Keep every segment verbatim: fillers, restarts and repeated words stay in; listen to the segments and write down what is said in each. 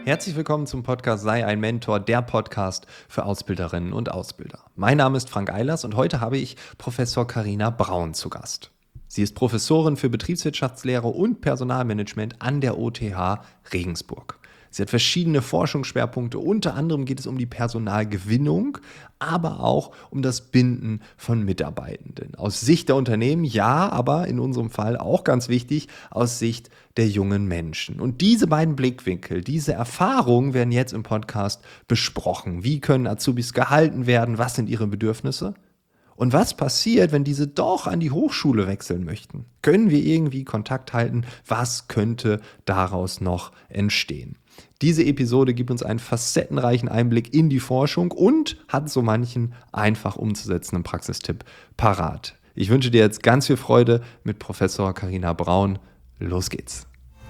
Herzlich willkommen zum Podcast Sei ein Mentor, der Podcast für Ausbilderinnen und Ausbilder. Mein Name ist Frank Eilers und heute habe ich Professor Carina Braun zu Gast. Sie ist Professorin für Betriebswirtschaftslehre und Personalmanagement an der O T H Regensburg. Sie hat verschiedene Forschungsschwerpunkte, unter anderem geht es um die Personalgewinnung, aber auch um das Binden von Mitarbeitenden. Aus Sicht der Unternehmen, ja, aber in unserem Fall auch ganz wichtig, aus Sicht der jungen Menschen. Und diese beiden Blickwinkel, diese Erfahrungen werden jetzt im Podcast besprochen. Wie können Azubis gehalten werden? Was sind ihre Bedürfnisse? Und was passiert, wenn diese doch an die Hochschule wechseln möchten? Können wir irgendwie Kontakt halten? Was könnte daraus noch entstehen? Diese Episode gibt uns einen facettenreichen Einblick in die Forschung und hat so manchen einfach umzusetzenden Praxistipp parat. Ich wünsche dir jetzt ganz viel Freude mit Professor Carina Braun. Los geht's.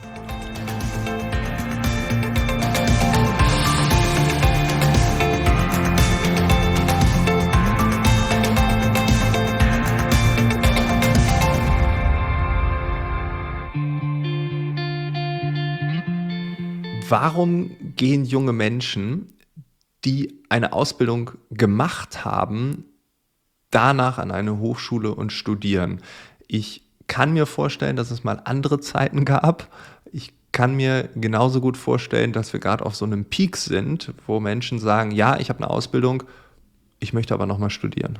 Warum gehen junge Menschen, die eine Ausbildung gemacht haben, danach an eine Hochschule und studieren? Ich kann mir vorstellen, dass es mal andere Zeiten gab. Ich kann mir genauso gut vorstellen, dass wir gerade auf so einem Peak sind, wo Menschen sagen, ja, ich habe eine Ausbildung, ich möchte aber nochmal studieren.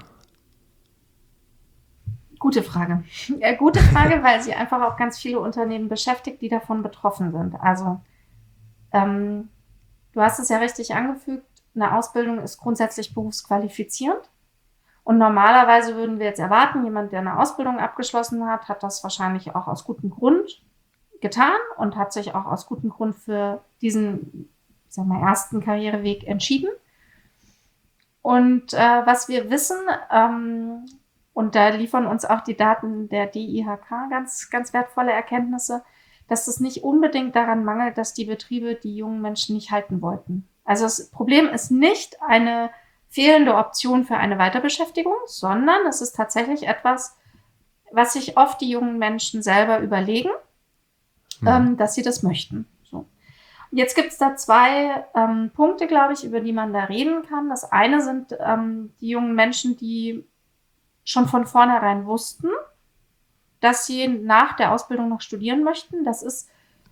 Gute Frage. Ja, gute Frage, weil sie einfach auch ganz viele Unternehmen beschäftigt, die davon betroffen sind. Also ähm, du hast es ja richtig angefügt, eine Ausbildung ist grundsätzlich berufsqualifizierend. Und normalerweise würden wir jetzt erwarten, jemand, der eine Ausbildung abgeschlossen hat, hat das wahrscheinlich auch aus gutem Grund getan und hat sich auch aus gutem Grund für diesen, sagen wir, ersten Karriereweg entschieden. Und äh, was wir wissen, ähm, und da liefern uns auch die Daten der D I H K ganz, ganz wertvolle Erkenntnisse, dass es nicht unbedingt daran mangelt, dass die Betriebe die jungen Menschen nicht halten wollten. Also das Problem ist nicht eine fehlende Option für eine Weiterbeschäftigung, sondern es ist tatsächlich etwas, was sich oft die jungen Menschen selber überlegen, mhm. ähm, dass sie das möchten. So. Jetzt gibt es da zwei ähm, Punkte, glaube ich, über die man da reden kann. Das eine sind ähm, die jungen Menschen, die schon von vornherein wussten, dass sie nach der Ausbildung noch studieren möchten. Das ist,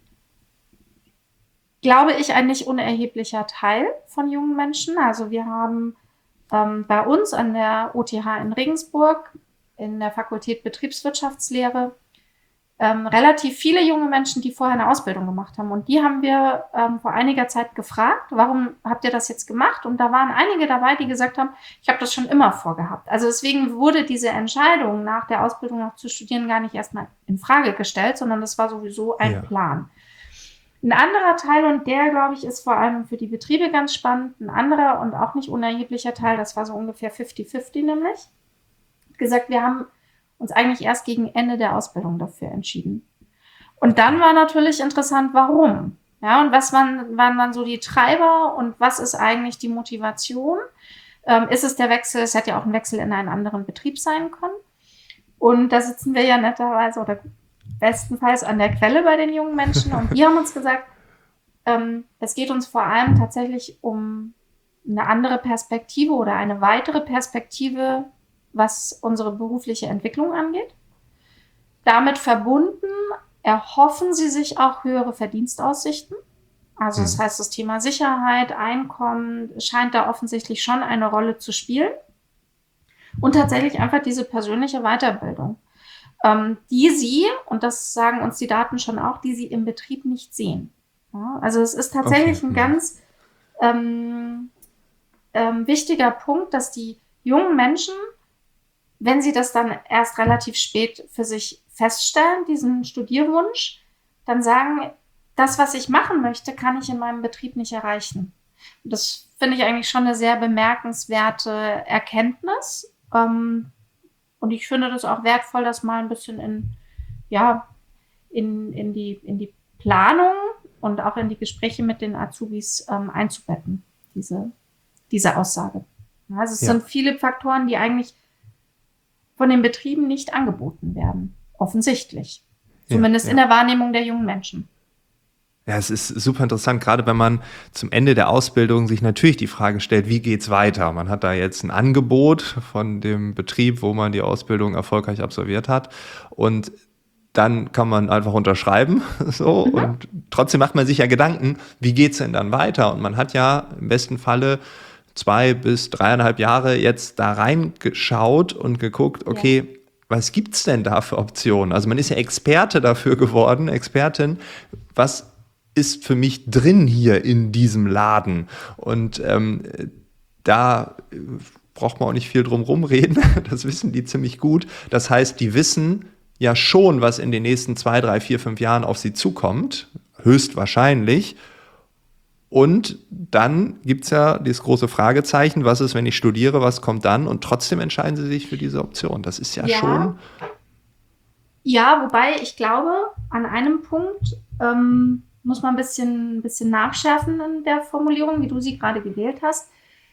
glaube ich, ein nicht unerheblicher Teil von jungen Menschen. Also wir haben ähm, bei uns an der O T H in Regensburg in der Fakultät Betriebswirtschaftslehre ähm, relativ viele junge Menschen, die vorher eine Ausbildung gemacht haben. Und die haben wir ähm, vor einiger Zeit gefragt, warum habt ihr das jetzt gemacht? Und da waren einige dabei, die gesagt haben, ich habe das schon immer vorgehabt. Also deswegen wurde diese Entscheidung, nach der Ausbildung noch zu studieren, gar nicht erstmal in Frage gestellt, sondern das war sowieso ein ja. Plan. Ein anderer Teil, und der, glaube ich, ist vor allem für die Betriebe ganz spannend, ein anderer und auch nicht unerheblicher Teil, das war so ungefähr fünfzig fünfzig nämlich, gesagt, wir haben uns eigentlich erst gegen Ende der Ausbildung dafür entschieden. Und dann war natürlich interessant, warum? Ja, und was waren, waren dann so die Treiber und was ist eigentlich die Motivation? Ähm, ist es der Wechsel? Es hätte ja auch ein Wechsel in einen anderen Betrieb sein können. Und da sitzen wir ja netterweise oder bestenfalls an der Quelle bei den jungen Menschen. Und die haben uns gesagt, ähm, es geht uns vor allem tatsächlich um eine andere Perspektive oder eine weitere Perspektive, was unsere berufliche Entwicklung angeht. Damit verbunden erhoffen sie sich auch höhere Verdienstaussichten. Also das heißt, das Thema Sicherheit, Einkommen scheint da offensichtlich schon eine Rolle zu spielen. Und tatsächlich einfach diese persönliche Weiterbildung, ähm, die sie, und das sagen uns die Daten schon auch, die sie im Betrieb nicht sehen. Ja, also es ist tatsächlich okay, ein ja. ganz ähm, ähm, wichtiger Punkt, dass die jungen Menschen, wenn sie das dann erst relativ spät für sich feststellen, diesen Studierwunsch, dann sagen, das, was ich machen möchte, kann ich in meinem Betrieb nicht erreichen. Und das finde ich eigentlich schon eine sehr bemerkenswerte Erkenntnis. Ähm, und ich finde das auch wertvoll, das mal ein bisschen in, ja, in, in, die, in die Planung und auch in die Gespräche mit den Azubis ähm, einzubetten, diese, diese Aussage. Also es ja. sind viele Faktoren, die eigentlich von den Betrieben nicht angeboten werden. Offensichtlich. Zumindest ja, ja. in der Wahrnehmung der jungen Menschen. Ja, es ist super interessant, gerade wenn man zum Ende der Ausbildung sich natürlich die Frage stellt, wie geht's weiter? Man hat da jetzt ein Angebot von dem Betrieb, wo man die Ausbildung erfolgreich absolviert hat, und dann kann man einfach unterschreiben, so, Mhm. und trotzdem macht man sich ja Gedanken, wie geht's denn dann weiter? Und man hat ja im besten Falle zwei bis dreieinhalb Jahre jetzt da reingeschaut und geguckt, Ja. okay, was gibt's denn da für Optionen? Also man ist ja Experte dafür geworden, Expertin, was ist für mich drin hier in diesem Laden? Und ähm, da äh, braucht man auch nicht viel drum rumreden, das wissen die ziemlich gut. Das heißt, die wissen ja schon, was in den nächsten zwei, drei, vier, fünf Jahren auf sie zukommt, höchstwahrscheinlich. Und dann gibt es ja das große Fragezeichen, was ist, wenn ich studiere, was kommt dann? Und trotzdem entscheiden sie sich für diese Option. Das ist ja, Ja. schon... Ja, wobei ich glaube, an einem Punkt ähm, muss man ein bisschen, ein bisschen nachschärfen in der Formulierung, wie du sie gerade gewählt hast.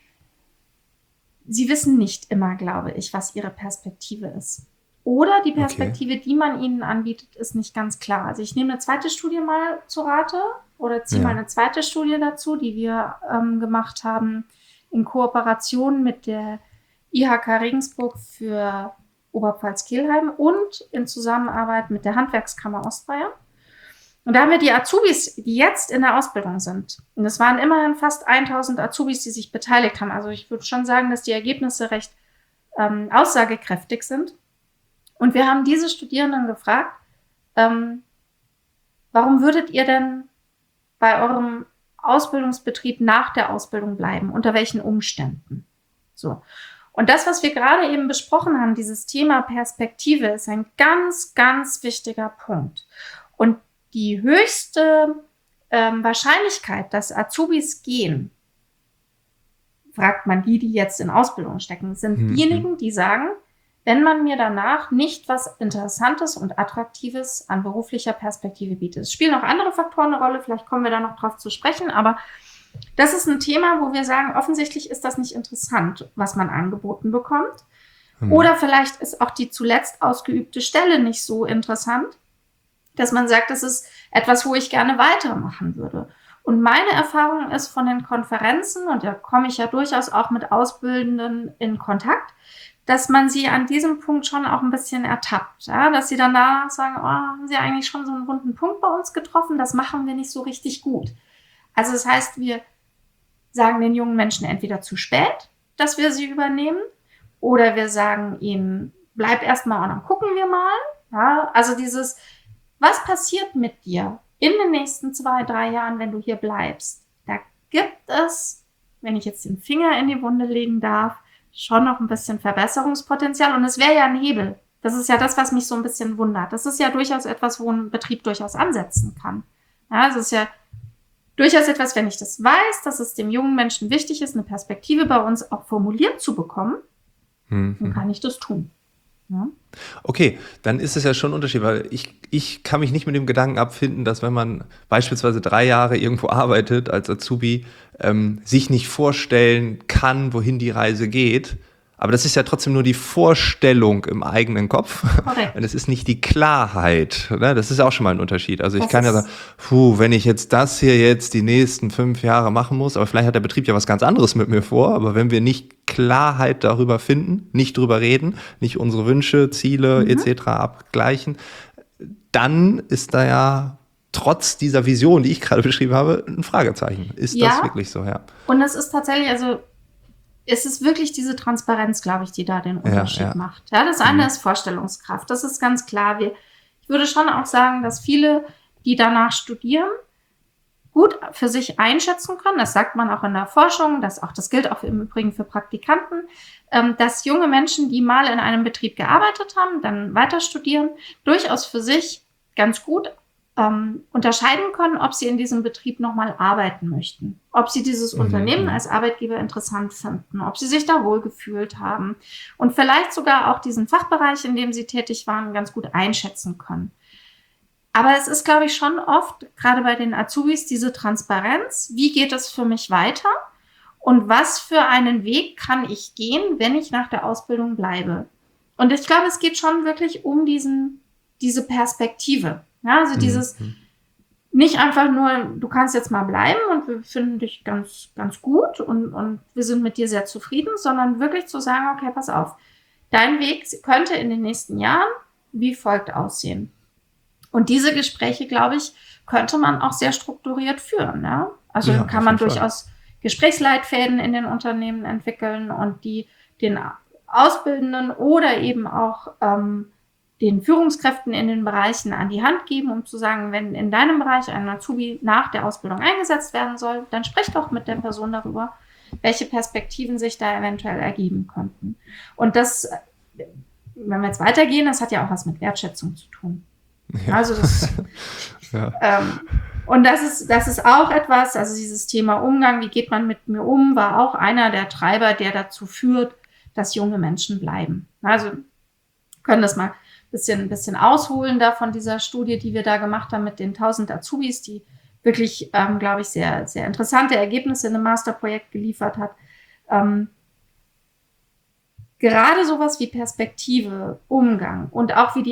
Sie wissen nicht immer, glaube ich, was ihre Perspektive ist. Oder die Perspektive, okay, die man ihnen anbietet, ist nicht ganz klar. Also ich nehme eine zweite Studie mal zu Rate oder ziehe ja. mal eine zweite Studie dazu, die wir ähm, gemacht haben in Kooperation mit der I H K Regensburg für Oberpfalz-Kelheim und in Zusammenarbeit mit der Handwerkskammer Ostbayern. Und da haben wir die Azubis, die jetzt in der Ausbildung sind. Und es waren immerhin fast tausend Azubis, die sich beteiligt haben. Also ich würde schon sagen, dass die Ergebnisse recht ähm, aussagekräftig sind. Und wir haben diese Studierenden gefragt, ähm, warum würdet ihr denn bei eurem Ausbildungsbetrieb nach der Ausbildung bleiben? Unter welchen Umständen? So. Und das, was wir gerade eben besprochen haben, dieses Thema Perspektive, ist ein ganz, ganz wichtiger Punkt. Und die höchste ähm, Wahrscheinlichkeit, dass Azubis gehen, fragt man die, die jetzt in Ausbildung stecken, sind mhm. diejenigen, die sagen, wenn man mir danach nicht was Interessantes und Attraktives an beruflicher Perspektive bietet. Es spielen auch andere Faktoren eine Rolle, vielleicht kommen wir da noch drauf zu sprechen, aber das ist ein Thema, wo wir sagen, offensichtlich ist das nicht interessant, was man angeboten bekommt. Hm. Oder vielleicht ist auch die zuletzt ausgeübte Stelle nicht so interessant, dass man sagt, das ist etwas, wo ich gerne weitermachen würde. Und meine Erfahrung ist von den Konferenzen, und da komme ich ja durchaus auch mit Ausbildenden in Kontakt, dass man sie an diesem Punkt schon auch ein bisschen ertappt. Ja? Dass sie dann danach sagen, oh, haben sie eigentlich schon so einen wunden Punkt bei uns getroffen, das machen wir nicht so richtig gut. Also das heißt, wir sagen den jungen Menschen entweder zu spät, dass wir sie übernehmen, oder wir sagen ihnen, bleib erstmal und dann gucken wir mal. Ja? Also dieses, was passiert mit dir in den nächsten zwei, drei Jahren, wenn du hier bleibst? Da gibt es, wenn ich jetzt den Finger in die Wunde legen darf, schon noch ein bisschen Verbesserungspotenzial. Und es wäre ja ein Hebel. Das ist ja das, was mich so ein bisschen wundert. Das ist ja durchaus etwas, wo ein Betrieb durchaus ansetzen kann. Ja, es ist ja durchaus etwas, wenn ich das weiß, dass es dem jungen Menschen wichtig ist, eine Perspektive bei uns auch formuliert zu bekommen, mhm. dann kann ich das tun. Ja. Okay, dann ist es ja schon ein Unterschied, weil ich, ich kann mich nicht mit dem Gedanken abfinden, dass wenn man beispielsweise drei Jahre irgendwo arbeitet als Azubi, ähm, sich nicht vorstellen kann, wohin die Reise geht. Aber das ist ja trotzdem nur die Vorstellung im eigenen Kopf. Okay. Und es ist nicht die Klarheit. Ne? Das ist auch schon mal ein Unterschied. Also ich das kann ja sagen, puh, wenn ich jetzt das hier jetzt die nächsten fünf Jahre machen muss, aber vielleicht hat der Betrieb ja was ganz anderes mit mir vor, aber wenn wir nicht Klarheit darüber finden, nicht drüber reden, nicht unsere Wünsche, Ziele mhm. et cetera abgleichen, dann ist da ja trotz dieser Vision, die ich gerade beschrieben habe, ein Fragezeichen. Ist ja, das wirklich so? Ja. Und es ist tatsächlich, also es ist wirklich diese Transparenz, glaube ich, die da den Unterschied ja, ja. macht. Ja, das eine mhm. ist Vorstellungskraft, das ist ganz klar. Wir, ich würde schon auch sagen, dass viele, die danach studieren, gut für sich einschätzen können. Das sagt man auch in der Forschung, das, auch, das gilt auch im Übrigen für Praktikanten, ähm, dass junge Menschen, die mal in einem Betrieb gearbeitet haben, dann weiter studieren, durchaus für sich ganz gut ähm, unterscheiden können, ob sie in diesem Betrieb nochmal arbeiten möchten, ob sie dieses mhm. Unternehmen als Arbeitgeber interessant finden, ob sie sich da wohlgefühlt haben und vielleicht sogar auch diesen Fachbereich, in dem sie tätig waren, ganz gut einschätzen können. Aber es ist, glaube ich, schon oft, gerade bei den Azubis, diese Transparenz, wie geht es für mich weiter und was für einen Weg kann ich gehen, wenn ich nach der Ausbildung bleibe. Und ich glaube, es geht schon wirklich um diesen, diese Perspektive. Ja, also mhm. dieses, nicht einfach nur, du kannst jetzt mal bleiben und wir finden dich ganz, ganz gut und, und wir sind mit dir sehr zufrieden, sondern wirklich zu sagen, okay, pass auf, dein Weg könnte in den nächsten Jahren wie folgt aussehen. Und diese Gespräche, glaube ich, könnte man auch sehr strukturiert führen. Ja? Also ja, kann man durchaus Fall. Gesprächsleitfäden in den Unternehmen entwickeln und die den Auszubildenden oder eben auch ähm, den Führungskräften in den Bereichen an die Hand geben, um zu sagen, wenn in deinem Bereich ein Azubi nach der Ausbildung eingesetzt werden soll, dann sprich doch mit der Person darüber, welche Perspektiven sich da eventuell ergeben könnten. Und das, wenn wir jetzt weitergehen, das hat ja auch was mit Wertschätzung zu tun. Ja. Also das, ja. ähm, und das ist, das ist auch etwas, also dieses Thema Umgang, wie geht man mit mir um, war auch einer der Treiber, der dazu führt, dass junge Menschen bleiben. Also können das mal bisschen, bisschen ausholen da von dieser Studie, die wir da gemacht haben mit den tausend Azubis, die wirklich, ähm, glaube ich, sehr, sehr interessante Ergebnisse in einem Masterprojekt geliefert hat. Ähm, gerade sowas wie Perspektive, Umgang und auch wie die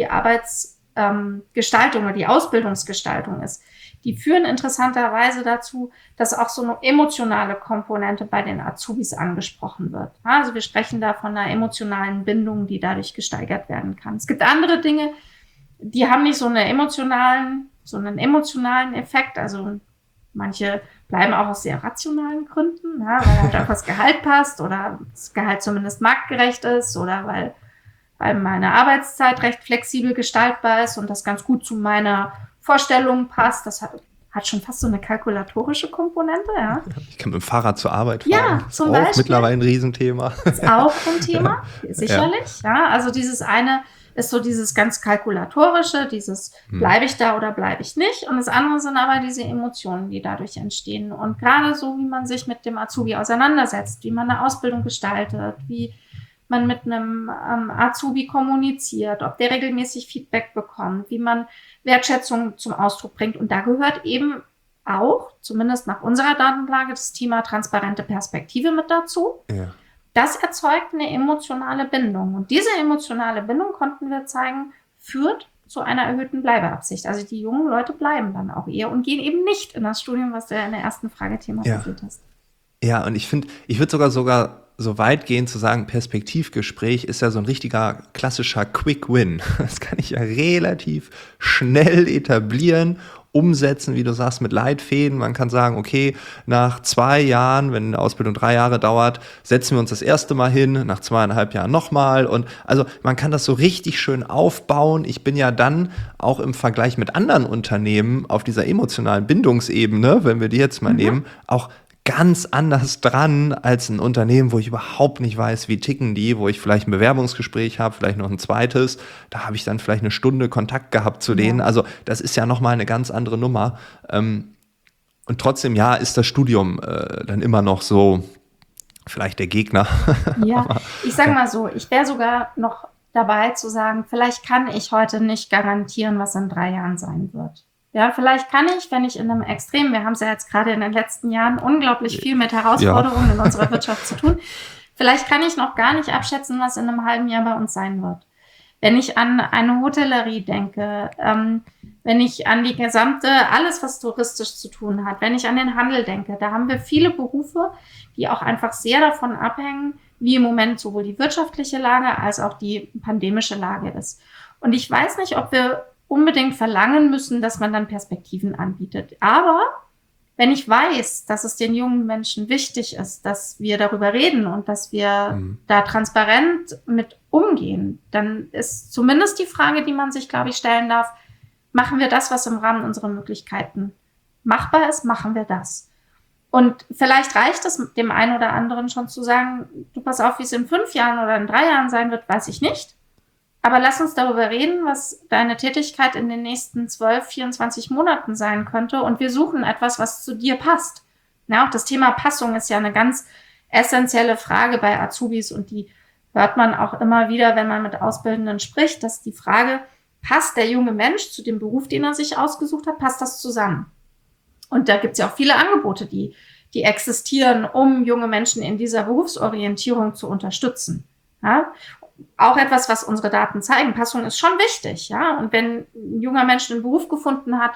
Arbeitsgestaltung ähm, oder die Ausbildungsgestaltung ist, die führen interessanterweise dazu, dass auch so eine emotionale Komponente bei den Azubis angesprochen wird. Also wir sprechen da von einer emotionalen Bindung, die dadurch gesteigert werden kann. Es gibt andere Dinge, die haben nicht so eine emotionalen, so einen emotionalen Effekt. Also manche bleiben auch aus sehr rationalen Gründen, ja, weil halt auch das Gehalt passt oder das Gehalt zumindest marktgerecht ist oder weil, weil meine Arbeitszeit recht flexibel gestaltbar ist und das ganz gut zu meiner Vorstellung passt. Das hat, hat schon fast so eine kalkulatorische Komponente. Ja. Ich kann mit dem Fahrrad zur Arbeit fahren. Ja, das zum ist auch Beispiel. Mittlerweile ein Riesenthema. Ist auch ein Thema, ja. Sicherlich. Ja. ja, also dieses eine ist so dieses ganz kalkulatorische, dieses hm. bleibe ich da oder bleibe ich nicht. Und das andere sind aber diese Emotionen, die dadurch entstehen. Und gerade so, wie man sich mit dem Azubi auseinandersetzt, wie man eine Ausbildung gestaltet, wie man mit einem ähm, Azubi kommuniziert, ob der regelmäßig Feedback bekommt, wie man Wertschätzung zum Ausdruck bringt. Und da gehört eben auch, zumindest nach unserer Datenlage, das Thema transparente Perspektive mit dazu. Ja. Das erzeugt eine emotionale Bindung. Und diese emotionale Bindung, konnten wir zeigen, führt zu einer erhöhten Bleibeabsicht. Also die jungen Leute bleiben dann auch eher und gehen eben nicht in das Studium, was du ja in der ersten Frage thematisiert ja. hast. Ja, und ich finde, ich würde sogar sogar so weit gehen zu sagen, Perspektivgespräch ist ja so ein richtiger klassischer Quick Win. Das kann ich ja relativ schnell etablieren, umsetzen, wie du sagst, mit Leitfäden. Man kann sagen, okay, nach zwei Jahren, wenn eine Ausbildung drei Jahre dauert, setzen wir uns das erste Mal hin, nach zweieinhalb Jahren nochmal. Und also man kann das so richtig schön aufbauen. Ich bin ja dann auch im Vergleich mit anderen Unternehmen auf dieser emotionalen Bindungsebene, wenn wir die jetzt mal mhm. nehmen, auch ganz anders dran als ein Unternehmen, wo ich überhaupt nicht weiß, wie ticken die, wo ich vielleicht ein Bewerbungsgespräch habe, vielleicht noch ein zweites. Da habe ich dann vielleicht eine Stunde Kontakt gehabt zu denen. Ja. Also das ist ja nochmal eine ganz andere Nummer. Und trotzdem, ja, ist das Studium dann immer noch so vielleicht der Gegner. Ja, ich sage mal so, ich wäre sogar noch dabei zu sagen, vielleicht kann ich heute nicht garantieren, was in drei Jahren sein wird. Ja, vielleicht kann ich, wenn ich in einem Extrem, wir haben es ja jetzt gerade in den letzten Jahren unglaublich viel mit Herausforderungen ja. in unserer Wirtschaft zu tun, vielleicht kann ich noch gar nicht abschätzen, was in einem halben Jahr bei uns sein wird. Wenn ich an eine Hotellerie denke, ähm, wenn ich an die gesamte, alles, was touristisch zu tun hat, wenn ich an den Handel denke, da haben wir viele Berufe, die auch einfach sehr davon abhängen, wie im Moment sowohl die wirtschaftliche Lage als auch die pandemische Lage ist. Und ich weiß nicht, ob wir unbedingt verlangen müssen, dass man dann Perspektiven anbietet. Aber wenn ich weiß, dass es den jungen Menschen wichtig ist, dass wir darüber reden und dass wir mhm. da transparent mit umgehen, dann ist zumindest die Frage, die man sich, glaube ich, stellen darf, machen wir das, was im Rahmen unserer Möglichkeiten machbar ist, machen wir das. Und vielleicht reicht es dem einen oder anderen schon zu sagen, du pass auf, wie es in fünf Jahren oder in drei Jahren sein wird, weiß ich nicht. Aber lass uns darüber reden, was deine Tätigkeit in den nächsten zwölf, vierundzwanzig Monaten sein könnte. Und wir suchen etwas, was zu dir passt. Ja, auch das Thema Passung ist ja eine ganz essentielle Frage bei Azubis. Und die hört man auch immer wieder, wenn man mit Auszubildenden spricht, dass die Frage, passt der junge Mensch zu dem Beruf, den er sich ausgesucht hat, passt das zusammen? Und da gibt es ja auch viele Angebote, die, die existieren, um junge Menschen in dieser Berufsorientierung zu unterstützen. Ja? Auch etwas, was unsere Daten zeigen. Passung ist schon wichtig, ja. Und wenn ein junger Mensch einen Beruf gefunden hat,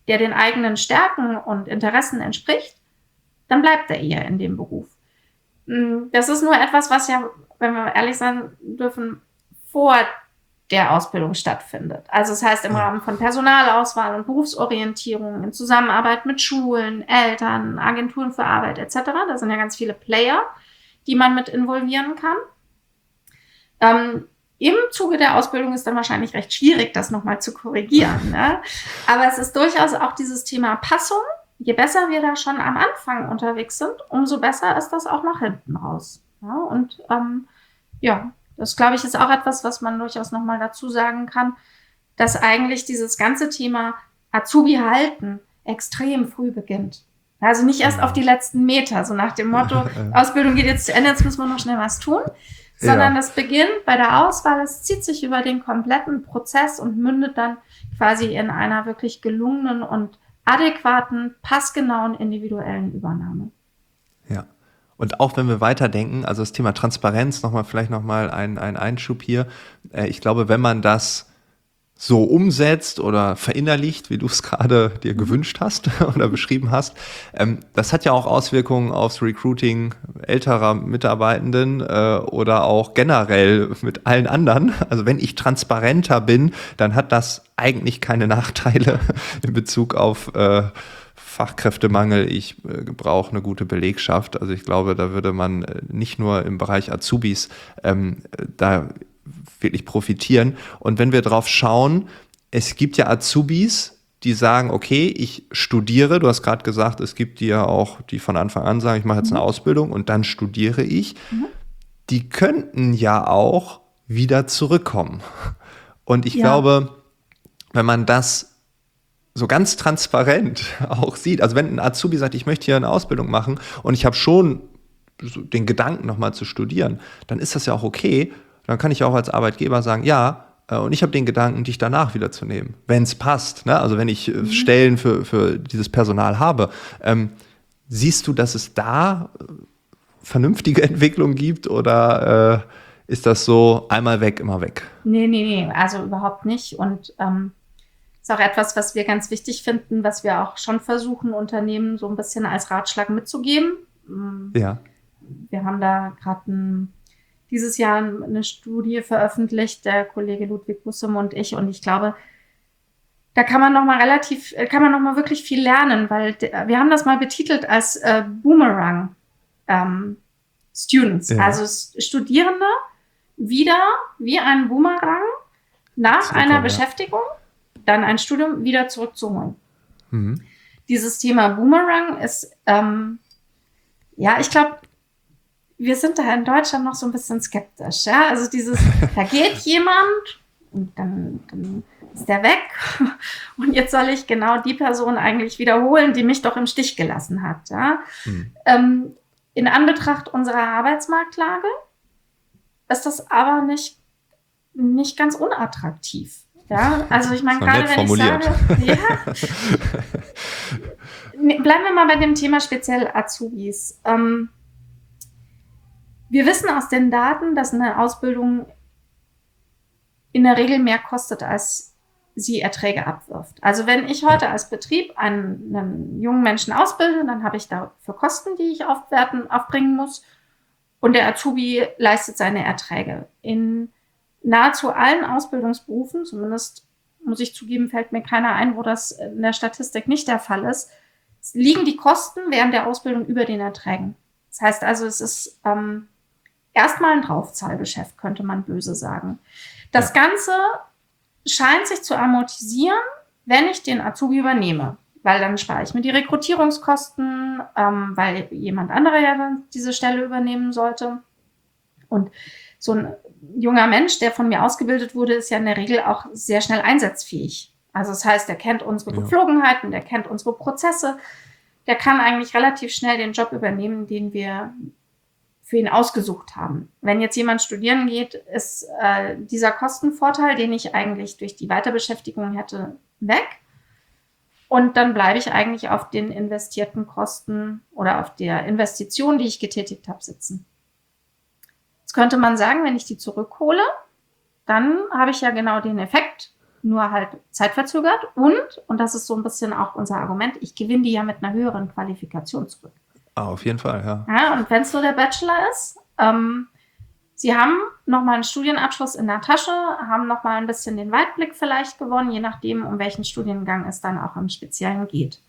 der den eigenen Stärken und Interessen entspricht, dann bleibt er eher in dem Beruf. Das ist nur etwas, was ja, wenn wir ehrlich sein dürfen, vor der Ausbildung stattfindet. Also das heißt im Rahmen von Personalauswahl und Berufsorientierung, in Zusammenarbeit mit Schulen, Eltern, Agenturen für Arbeit et cetera. Da sind ja ganz viele Player, die man mit involvieren kann. Ähm, Im Zuge der Ausbildung ist dann wahrscheinlich recht schwierig, das nochmal zu korrigieren. Ne? Aber es ist durchaus auch dieses Thema Passung. Je besser wir da schon am Anfang unterwegs sind, umso besser ist das auch nach hinten raus. Ja, und ähm, ja, das, glaube ich, ist auch etwas, was man durchaus nochmal dazu sagen kann, dass eigentlich dieses ganze Thema Azubi halten extrem früh beginnt. Also nicht erst auf die letzten Meter, so nach dem Motto, Ausbildung geht jetzt zu Ende, jetzt müssen wir noch schnell was tun, sondern ja. Das beginnt bei der Auswahl, es zieht sich über den kompletten Prozess und mündet dann quasi in einer wirklich gelungenen und adäquaten, passgenauen, individuellen Übernahme. Ja. Und auch wenn wir weiterdenken, also das Thema Transparenz, nochmal vielleicht nochmal ein, ein Einschub hier. Ich glaube, wenn man das so umsetzt oder verinnerlicht, wie du es gerade dir gewünscht hast oder beschrieben hast, ähm, das hat ja auch Auswirkungen aufs Recruiting älterer Mitarbeitenden äh, oder auch generell mit allen anderen. Also wenn ich transparenter bin, dann hat das eigentlich keine Nachteile in Bezug auf äh, Fachkräftemangel, ich äh, brauche eine gute Belegschaft. Also ich glaube, da würde man äh, nicht nur im Bereich Azubis ähm, da wirklich profitieren. Und wenn wir drauf schauen, es gibt ja Azubis, die sagen, okay, ich studiere, du hast gerade gesagt, es gibt die ja auch, die von Anfang an sagen, ich mache jetzt eine Ausbildung und dann studiere ich. Mhm. Die könnten ja auch wieder zurückkommen. Und ich ja. glaube, wenn man das so ganz transparent auch sieht, also wenn ein Azubi sagt, ich möchte hier eine Ausbildung machen und ich habe schon so den Gedanken nochmal zu studieren, dann ist das ja auch okay. Dann kann ich auch als Arbeitgeber sagen, ja, äh, und ich habe den Gedanken, dich danach wiederzunehmen, wenn es passt. Ne? Also wenn ich äh, mhm. Stellen für, für dieses Personal habe. Ähm, siehst du, dass es da äh, vernünftige Entwicklung gibt oder äh, ist das so einmal weg, immer weg? Nee, nee, nee, also überhaupt nicht. Und ähm, ist auch etwas, was wir ganz wichtig finden, was wir auch schon versuchen, Unternehmen so ein bisschen als Ratschlag mitzugeben. Ja. Wir haben da gerade ein dieses Jahr eine Studie veröffentlicht, der Kollege Ludwig Bussum und ich. Und ich glaube, da kann man noch mal relativ, kann man noch mal wirklich viel lernen, weil wir haben das mal betitelt als äh, Boomerang ähm, Students. Ja. Also Studierende wieder wie ein Boomerang nach einer ja. Beschäftigung, dann ein Studium wieder zurückzuholen. Mhm. Dieses Thema Boomerang ist, ähm, ja, ich glaube, wir sind da in Deutschland noch so ein bisschen skeptisch. Ja? Also dieses, da geht jemand und dann, dann ist der weg und jetzt soll ich genau die Person eigentlich wiederholen, die mich doch im Stich gelassen hat. Ja? Mhm. Ähm, in Anbetracht unserer Arbeitsmarktlage ist das aber nicht, nicht ganz unattraktiv. Ja? Also ich meine, gerade wenn formuliert. ich sage, ja, bleiben wir mal bei dem Thema speziell Azubis. Ähm, Wir wissen aus den Daten, dass eine Ausbildung in der Regel mehr kostet, als sie Erträge abwirft. Also wenn ich heute als Betrieb einen, einen jungen Menschen ausbilde, dann habe ich dafür Kosten, die ich aufwerten, aufbringen muss. Und der Azubi leistet seine Erträge. In nahezu allen Ausbildungsberufen, zumindest muss ich zugeben, fällt mir keiner ein, wo das in der Statistik nicht der Fall ist, liegen die Kosten während der Ausbildung über den Erträgen. Das heißt also, es ist ähm, erstmal ein Draufzahlgeschäft, könnte man böse sagen. Das ja. Ganze scheint sich zu amortisieren, wenn ich den Azubi übernehme. Weil dann spare ich mir die Rekrutierungskosten, ähm, weil jemand anderer ja dann diese Stelle übernehmen sollte. Und so ein junger Mensch, der von mir ausgebildet wurde, ist ja in der Regel auch sehr schnell einsatzfähig. Also das heißt, der kennt unsere ja. Geflogenheiten, der kennt unsere Prozesse, der kann eigentlich relativ schnell den Job übernehmen, den wir für ihn ausgesucht haben. Wenn jetzt jemand studieren geht, ist äh, dieser Kostenvorteil, den ich eigentlich durch die Weiterbeschäftigung hätte, weg. Und dann bleibe ich eigentlich auf den investierten Kosten oder auf der Investition, die ich getätigt habe, sitzen. Jetzt könnte man sagen, wenn ich die zurückhole, dann habe ich ja genau den Effekt, nur halt zeitverzögert. Und, und das ist so ein bisschen auch unser Argument, ich gewinne die ja mit einer höheren Qualifikation zurück. Ah, auf jeden Fall, ja. Ja, und wenn es nur der Bachelor ist, ähm, Sie haben nochmal einen Studienabschluss in der Tasche, haben nochmal ein bisschen den Weitblick vielleicht gewonnen, je nachdem, um welchen Studiengang es dann auch im Speziellen geht.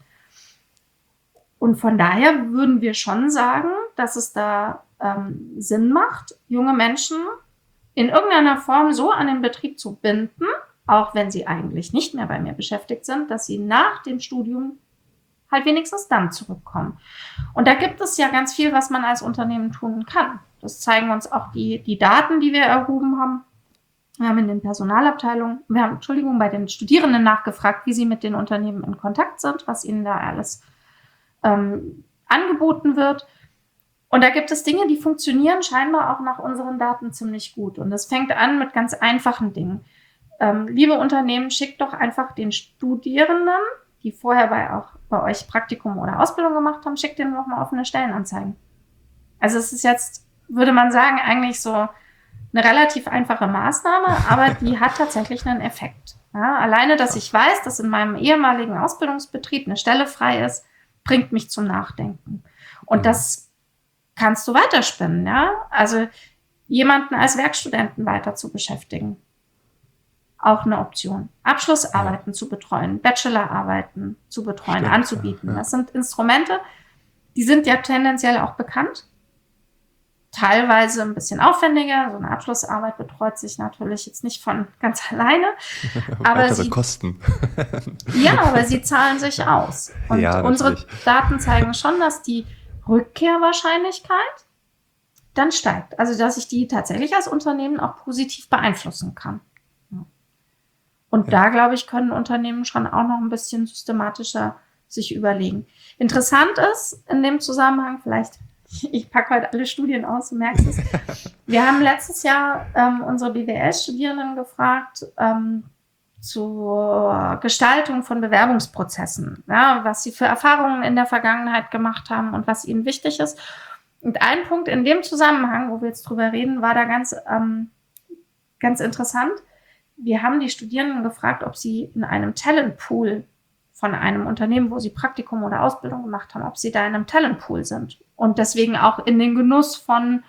Und von daher würden wir schon sagen, dass es da ähm, Sinn macht, junge Menschen in irgendeiner Form so an den Betrieb zu binden, auch wenn sie eigentlich nicht mehr bei mir beschäftigt sind, dass sie nach dem Studium halt wenigstens dann zurückkommen. Und da gibt es ja ganz viel, was man als Unternehmen tun kann. Das zeigen uns auch die, die Daten, die wir erhoben haben. Wir haben in den Personalabteilungen, wir haben, Entschuldigung, bei den Studierenden nachgefragt, wie sie mit den Unternehmen in Kontakt sind, was ihnen da alles ähm, angeboten wird. Und da gibt es Dinge, die funktionieren scheinbar auch nach unseren Daten ziemlich gut. Und das fängt an mit ganz einfachen Dingen. Ähm, liebe Unternehmen, schickt doch einfach den Studierenden, die vorher bei, auch bei euch Praktikum oder Ausbildung gemacht haben, schickt denen nochmal offene Stellenanzeigen. Also es ist jetzt, würde man sagen, eigentlich so eine relativ einfache Maßnahme, aber die hat tatsächlich einen Effekt. Ja, alleine, dass ich weiß, dass in meinem ehemaligen Ausbildungsbetrieb eine Stelle frei ist, bringt mich zum Nachdenken. Und das kannst du weiterspinnen, ja. Also jemanden als Werkstudenten weiter zu beschäftigen. Auch eine Option. Abschlussarbeiten ja. zu betreuen, Bachelorarbeiten zu betreuen, Stimmt, anzubieten. Ja. Das sind Instrumente, die sind ja tendenziell auch bekannt. Teilweise ein bisschen aufwendiger. So eine Abschlussarbeit betreut sich natürlich jetzt nicht von ganz alleine. aber Weitere sie, Kosten. ja, aber sie zahlen sich aus. Und ja, unsere Daten zeigen schon, dass die Rückkehrwahrscheinlichkeit dann steigt. Also, dass ich die tatsächlich als Unternehmen auch positiv beeinflussen kann. Und ja. da, glaube ich, können Unternehmen schon auch noch ein bisschen systematischer sich überlegen. Interessant ist in dem Zusammenhang, vielleicht, ich packe heute alle Studien aus, du merkst es. Wir haben letztes Jahr ähm, unsere B W L-Studierenden gefragt ähm, zur Gestaltung von Bewerbungsprozessen, ja, was sie für Erfahrungen in der Vergangenheit gemacht haben und was ihnen wichtig ist. Und ein Punkt in dem Zusammenhang, wo wir jetzt drüber reden, war da ganz, ähm, ganz interessant. Wir haben die Studierenden gefragt, ob sie in einem Talentpool von einem Unternehmen, wo sie Praktikum oder Ausbildung gemacht haben, ob sie da in einem Talentpool sind und deswegen auch in den Genuss von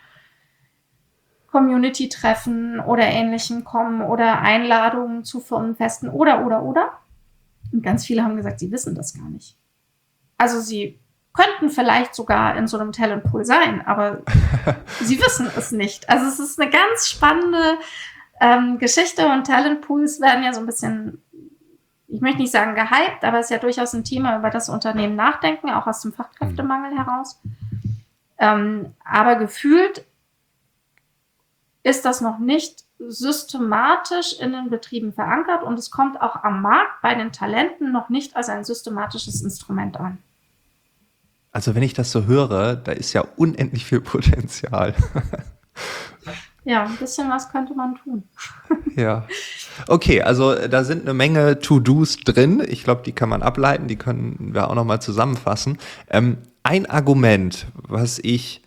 Community-Treffen oder Ähnlichem kommen oder Einladungen zu Firmenfesten oder, oder, oder. Und ganz viele haben gesagt, sie wissen das gar nicht. Also sie könnten vielleicht sogar in so einem Talentpool sein, aber sie wissen es nicht. Also es ist eine ganz spannende Ähm, Geschichte und Talentpools werden ja so ein bisschen, ich möchte nicht sagen gehypt, aber es ist ja durchaus ein Thema, über das Unternehmen nachdenken, auch aus dem Fachkräftemangel heraus. Ähm, aber gefühlt ist das noch nicht systematisch in den Betrieben verankert und es kommt auch am Markt bei den Talenten noch nicht als ein systematisches Instrument an. Also wenn ich das so höre, da ist ja unendlich viel Potenzial. Ja, ein bisschen was könnte man tun. Ja. Okay, also da sind eine Menge To-Dos drin. Ich glaube, die kann man ableiten, die können wir auch nochmal zusammenfassen. Ähm, ein Argument, was ich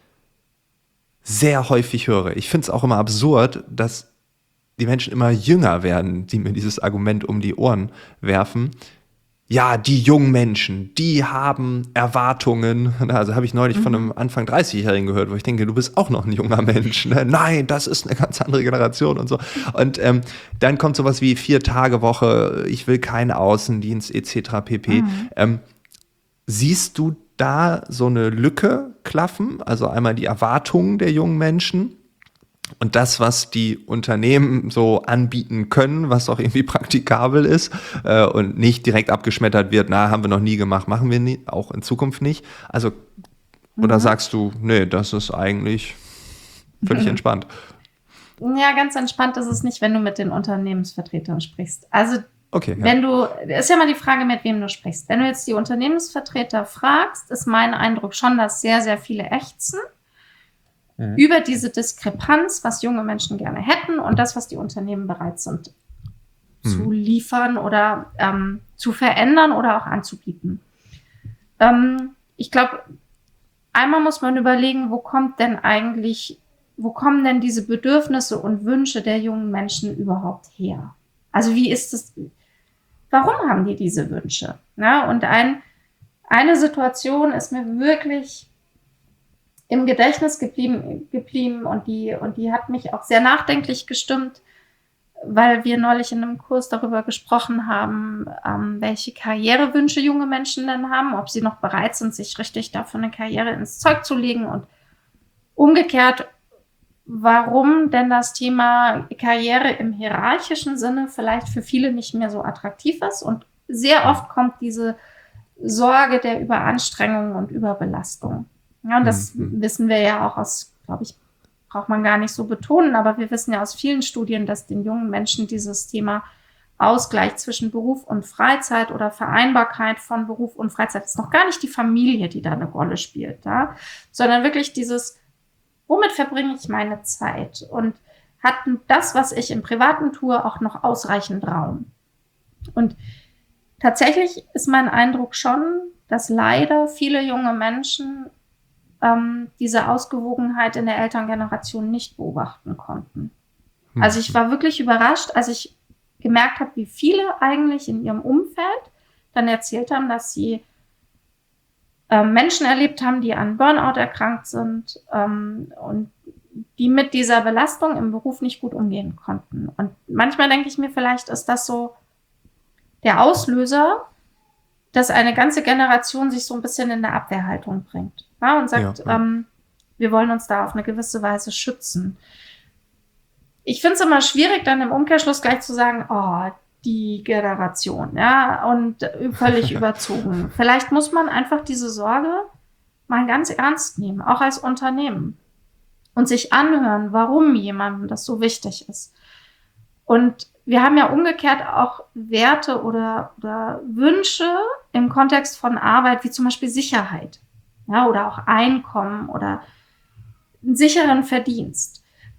sehr häufig höre, ich finde es auch immer absurd, dass die Menschen immer jünger werden, die mir dieses Argument um die Ohren werfen. Ja, die jungen Menschen, die haben Erwartungen. Also habe ich neulich mhm. von einem Anfang dreißigjährigen gehört, wo ich denke, du bist auch noch ein junger Mensch. Ne? Nein, das ist eine ganz andere Generation und so. Und ähm, dann kommt sowas wie Vier-Tage-Woche, ich will keinen Außendienst et cetera pp. Mhm. Ähm, siehst du da so eine Lücke klaffen? Also einmal die Erwartungen der jungen Menschen und das, was die Unternehmen so anbieten können, was auch irgendwie praktikabel ist äh, und nicht direkt abgeschmettert wird, na, haben wir noch nie gemacht, machen wir nie, auch in Zukunft nicht. Also, oder mhm. sagst du, nee, das ist eigentlich völlig mhm. entspannt? Ja, ganz entspannt ist es nicht, wenn du mit den Unternehmensvertretern sprichst. Also, okay, wenn ja. du, ist ja mal die Frage, mit wem du sprichst. Wenn du jetzt die Unternehmensvertreter fragst, ist mein Eindruck schon, dass sehr, sehr viele ächzen. Mhm. Über diese Diskrepanz, was junge Menschen gerne hätten und das, was die Unternehmen bereit sind mhm. zu liefern oder ähm, zu verändern oder auch anzubieten. Ähm, ich glaube, einmal muss man überlegen, wo kommt denn eigentlich, wo kommen denn diese Bedürfnisse und Wünsche der jungen Menschen überhaupt her? Also wie ist es, warum haben die diese Wünsche? Ja, und ein, eine Situation ist mir wirklich im Gedächtnis geblieben, geblieben und, die, und die hat mich auch sehr nachdenklich gestimmt, weil wir neulich in einem Kurs darüber gesprochen haben, ähm, welche Karrierewünsche junge Menschen denn haben, ob sie noch bereit sind, sich richtig dafür eine Karriere ins Zeug zu legen und umgekehrt, warum denn das Thema Karriere im hierarchischen Sinne vielleicht für viele nicht mehr so attraktiv ist. Und sehr oft kommt diese Sorge der Überanstrengung und Überbelastung. Ja, und das mhm. wissen wir ja auch aus, glaube ich, braucht man gar nicht so betonen, aber wir wissen ja aus vielen Studien, dass den jungen Menschen dieses Thema Ausgleich zwischen Beruf und Freizeit oder Vereinbarkeit von Beruf und Freizeit ist noch gar nicht die Familie, die da eine Rolle spielt, ja? Sondern wirklich dieses, womit verbringe ich meine Zeit? Und hat das, was ich im Privaten tue, auch noch ausreichend Raum? Und tatsächlich ist mein Eindruck schon, dass leider viele junge Menschen ähm, diese Ausgewogenheit in der Elterngeneration nicht beobachten konnten. Hm. Also ich war wirklich überrascht, als ich gemerkt habe, wie viele eigentlich in ihrem Umfeld dann erzählt haben, dass sie äh, Menschen erlebt haben, die an Burnout erkrankt sind ähm, und die mit dieser Belastung im Beruf nicht gut umgehen konnten. Und manchmal denke ich mir, vielleicht ist das so der Auslöser, dass eine ganze Generation sich so ein bisschen in der Abwehrhaltung bringt, ja, und sagt, ja, ja. Ähm, wir wollen uns da auf eine gewisse Weise schützen. Ich finde es immer schwierig, dann im Umkehrschluss gleich zu sagen, oh, die Generation, ja, und völlig überzogen. Vielleicht muss man einfach diese Sorge mal ganz ernst nehmen, auch als Unternehmen, und sich anhören, warum jemandem das so wichtig ist. Und wir haben ja umgekehrt auch Werte oder, oder Wünsche im Kontext von Arbeit, wie zum Beispiel Sicherheit, ja, oder auch Einkommen oder einen sicheren Verdienst.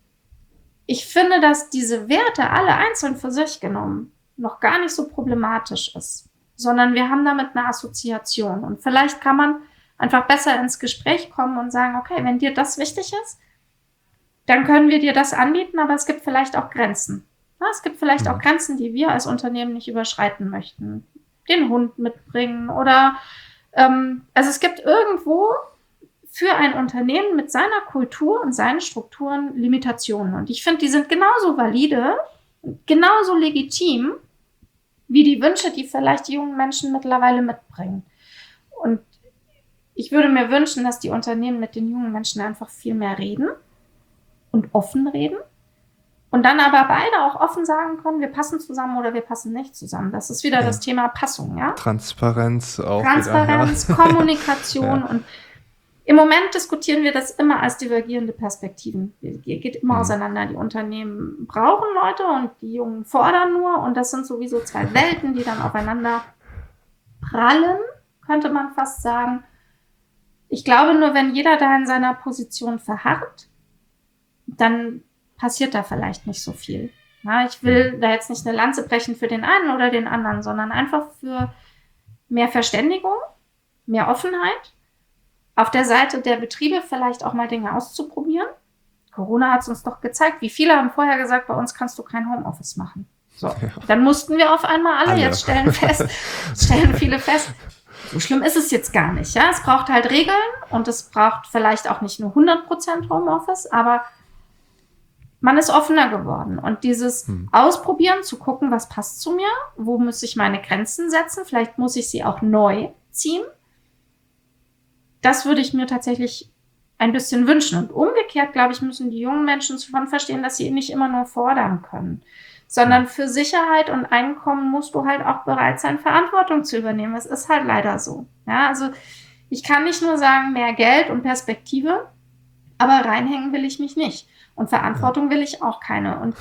Ich finde, dass diese Werte alle einzeln für sich genommen noch gar nicht so problematisch ist, sondern wir haben damit eine Assoziation. Und vielleicht kann man einfach besser ins Gespräch kommen und sagen, okay, wenn dir das wichtig ist, dann können wir dir das anbieten, aber es gibt vielleicht auch Grenzen. Ja, es gibt vielleicht auch Grenzen, die wir als Unternehmen nicht überschreiten möchten. Den Hund mitbringen oder ähm, also es gibt irgendwo für ein Unternehmen mit seiner Kultur und seinen Strukturen Limitationen. Und ich finde, die sind genauso valide, genauso legitim, wie die Wünsche, die vielleicht die jungen Menschen mittlerweile mitbringen. Und ich würde mir wünschen, dass die Unternehmen mit den jungen Menschen einfach viel mehr reden und offen reden. Und dann aber beide auch offen sagen können, wir passen zusammen oder wir passen nicht zusammen. Das ist wieder ja. das Thema Passung, ja. Transparenz auch. Transparenz, wieder, ja. Kommunikation. Ja. Und im Moment diskutieren wir das immer als divergierende Perspektiven. Es geht immer mhm. auseinander. Die Unternehmen brauchen Leute und die Jungen fordern nur. Und das sind sowieso zwei Welten, die dann aufeinander prallen, könnte man fast sagen. Ich glaube nur, wenn jeder da in seiner Position verharrt, dann passiert da vielleicht nicht so viel. Ja, ich will da jetzt nicht eine Lanze brechen für den einen oder den anderen, sondern einfach für mehr Verständigung, mehr Offenheit. Auf der Seite der Betriebe vielleicht auch mal Dinge auszuprobieren. Corona hat es uns doch gezeigt, wie viele haben vorher gesagt, bei uns kannst du kein Homeoffice machen. So, ja. Dann mussten wir auf einmal alle, alle. Jetzt stellen fest, stellen viele fest, so schlimm ist es jetzt gar nicht. Ja, es braucht halt Regeln und es braucht vielleicht auch nicht nur hundert Prozent Homeoffice, aber man ist offener geworden. Und dieses hm. Ausprobieren, zu gucken, was passt zu mir, wo muss ich meine Grenzen setzen, vielleicht muss ich sie auch neu ziehen, das würde ich mir tatsächlich ein bisschen wünschen. Und umgekehrt, glaube ich, müssen die jungen Menschen schon verstehen, dass sie nicht immer nur fordern können, sondern für Sicherheit und Einkommen musst du halt auch bereit sein, Verantwortung zu übernehmen. Es ist halt leider so. Ja, also ich kann nicht nur sagen, mehr Geld und Perspektive, aber reinhängen will ich mich nicht. Und Verantwortung will ich auch keine. Und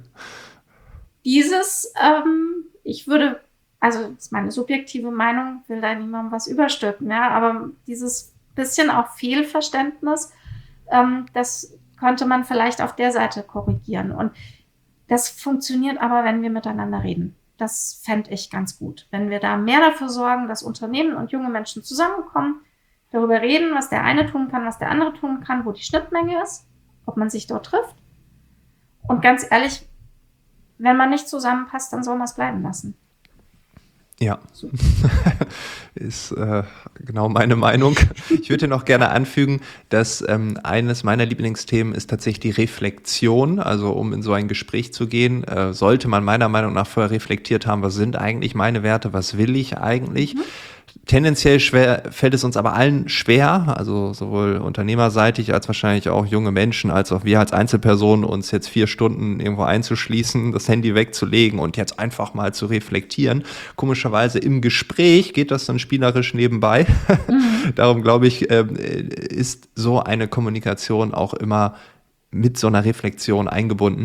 dieses, ähm, ich würde, also das ist meine subjektive Meinung, will da niemandem was überstülpen, ja, aber dieses bisschen auch Fehlverständnis, ähm, das könnte man vielleicht auf der Seite korrigieren. Und das funktioniert aber, wenn wir miteinander reden. Das fände ich ganz gut. Wenn wir da mehr dafür sorgen, dass Unternehmen und junge Menschen zusammenkommen, darüber reden, was der eine tun kann, was der andere tun kann, wo die Schnittmenge ist, ob man sich dort trifft. Und ganz ehrlich, wenn man nicht zusammenpasst, dann soll man es bleiben lassen. Ja, ist äh, genau meine Meinung. Ich würde noch gerne anfügen, dass ähm, eines meiner Lieblingsthemen ist tatsächlich die Reflexion. Also um in so ein Gespräch zu gehen, äh, sollte man meiner Meinung nach vorher reflektiert haben, was sind eigentlich meine Werte, was will ich eigentlich. Mhm. Tendenziell schwer, fällt es uns aber allen schwer, also sowohl unternehmerseitig als wahrscheinlich auch junge Menschen, als auch wir als Einzelpersonen, uns jetzt vier Stunden irgendwo einzuschließen, das Handy wegzulegen und jetzt einfach mal zu reflektieren. Komischerweise im Gespräch geht das dann spielerisch nebenbei. Mhm. Darum glaube ich, ist so eine Kommunikation auch immer mit so einer Reflexion eingebunden.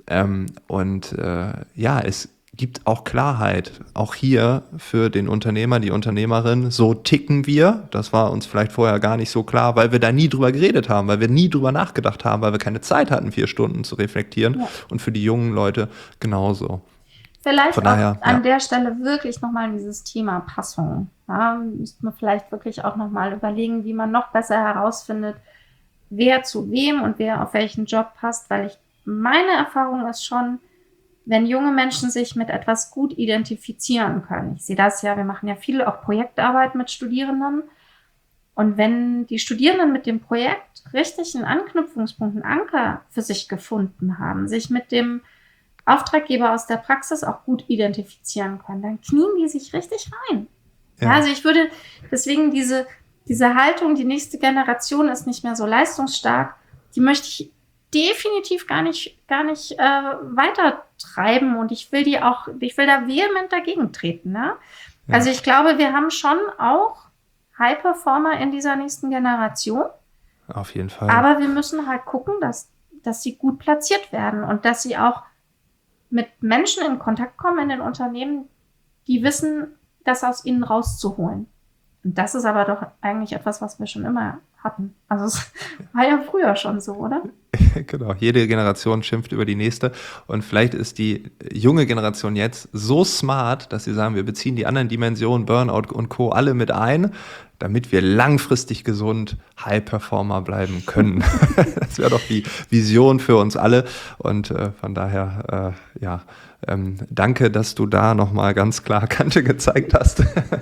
Und ja, es gibt auch Klarheit, auch hier für den Unternehmer, die Unternehmerin, so ticken wir. Das war uns vielleicht vorher gar nicht so klar, weil wir da nie drüber geredet haben, weil wir nie drüber nachgedacht haben, weil wir keine Zeit hatten, vier Stunden zu reflektieren. Ja. Und für die jungen Leute genauso. Vielleicht Von daher, auch an ja. der Stelle wirklich nochmal dieses Thema Passung. Ja, müsste man vielleicht wirklich auch nochmal überlegen, wie man noch besser herausfindet, wer zu wem und wer auf welchen Job passt, weil ich, meine Erfahrung ist schon, wenn junge Menschen sich mit etwas gut identifizieren können. Ich sehe das ja, wir machen ja viel auch Projektarbeit mit Studierenden. Und wenn die Studierenden mit dem Projekt richtig einen Anknüpfungspunkt, einen Anker für sich gefunden haben, sich mit dem Auftraggeber aus der Praxis auch gut identifizieren können, dann knien die sich richtig rein. Ja. Ja, also ich würde deswegen diese, diese Haltung, die nächste Generation ist nicht mehr so leistungsstark, die möchte ich definitiv gar nicht, gar nicht äh, weiter treiben und ich will die auch, ich will da vehement dagegen treten. Ne? Ja. Also ich glaube, wir haben schon auch High-Performer in dieser nächsten Generation. Auf jeden Fall. Aber wir müssen halt gucken, dass, dass sie gut platziert werden und dass sie auch mit Menschen in Kontakt kommen in den Unternehmen, die wissen, das aus ihnen rauszuholen. Und das ist aber doch eigentlich etwas, was wir schon immer hatten. Also es war ja früher schon so, oder? Genau, jede Generation schimpft über die nächste und vielleicht ist die junge Generation jetzt so smart, dass sie sagen, wir beziehen die anderen Dimensionen, Burnout und Co. alle mit ein, damit wir langfristig gesund High-Performer bleiben können. Das wäre doch die Vision für uns alle und äh, von daher, äh, ja, ähm, danke, dass du da nochmal ganz klar Kante gezeigt hast.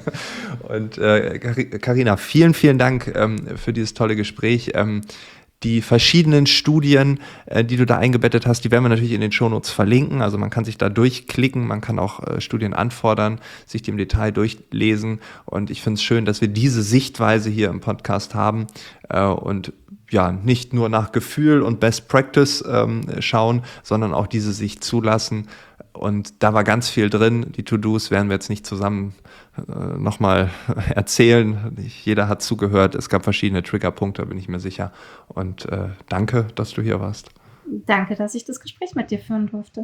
Und äh, Carina, vielen, vielen Dank ähm, für dieses tolle Gespräch. Ähm, Die verschiedenen Studien, äh, die du da eingebettet hast, die werden wir natürlich in den Shownotes verlinken. Also man kann sich da durchklicken, man kann auch äh, Studien anfordern, sich die im Detail durchlesen. Und ich finde es schön, dass wir diese Sichtweise hier im Podcast haben äh, und ja, nicht nur nach Gefühl und Best Practice ähm, schauen, sondern auch diese Sicht zulassen. Und da war ganz viel drin. Die To-Dos werden wir jetzt nicht zusammen äh, nochmal erzählen. Nicht jeder hat zugehört. Es gab verschiedene Triggerpunkte, bin ich mir sicher. Und äh, danke, dass du hier warst. Danke, dass ich das Gespräch mit dir führen durfte.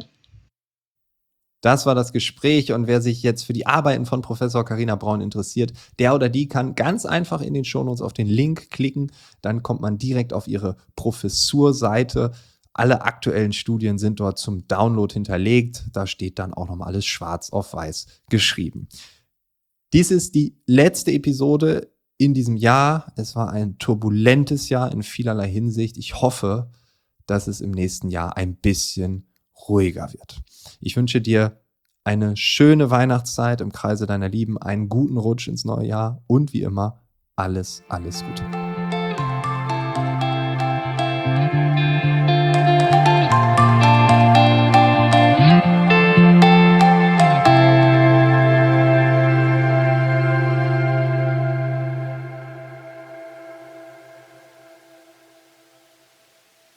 Das war das Gespräch und wer sich jetzt für die Arbeiten von Professor Carina Braun interessiert, der oder die kann ganz einfach in den Shownotes auf den Link klicken. Dann kommt man direkt auf ihre Professurseite. Alle aktuellen Studien sind dort zum Download hinterlegt. Da steht dann auch nochmal alles schwarz auf weiß geschrieben. Dies ist die letzte Episode in diesem Jahr. Es war ein turbulentes Jahr in vielerlei Hinsicht. Ich hoffe, dass es im nächsten Jahr ein bisschen ruhiger wird. Ich wünsche dir eine schöne Weihnachtszeit im Kreise deiner Lieben, einen guten Rutsch ins neue Jahr und wie immer alles, alles Gute.